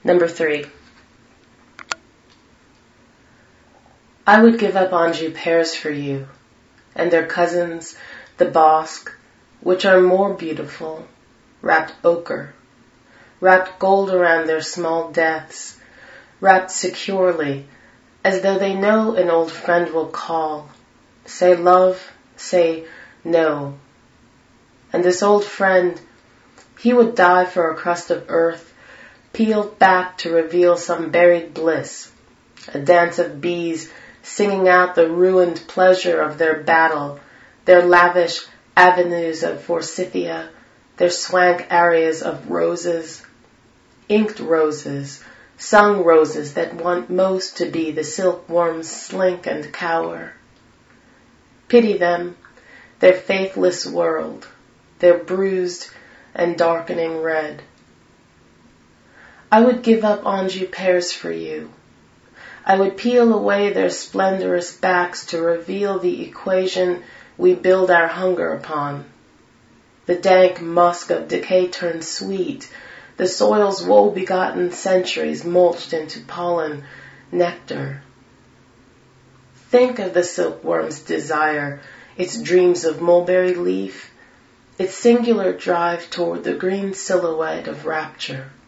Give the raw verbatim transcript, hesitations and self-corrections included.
Number three. I would give up Anjou pears for you, and their cousins, the bosque, which are more beautiful, wrapped ochre, wrapped gold around their small deaths, wrapped securely, as though they know an old friend will call, say love, say no. And this old friend, he would die for a crust of earth, peeled back to reveal some buried bliss, a dance of bees singing out the ruined pleasure of their battle, their lavish avenues of forsythia, their swank areas of roses, inked roses, sung roses that want most to be the silkworms slink and cower. Pity them, their faithless world, their bruised and darkening red. I would give up Anjou pears for you. I would peel away their splendorous backs to reveal the equation we build our hunger upon. The dank musk of decay turned sweet, the soil's woe-begotten centuries mulched into pollen, nectar. Think of the silkworm's desire, its dreams of mulberry leaf, its singular drive toward the green silhouette of rapture.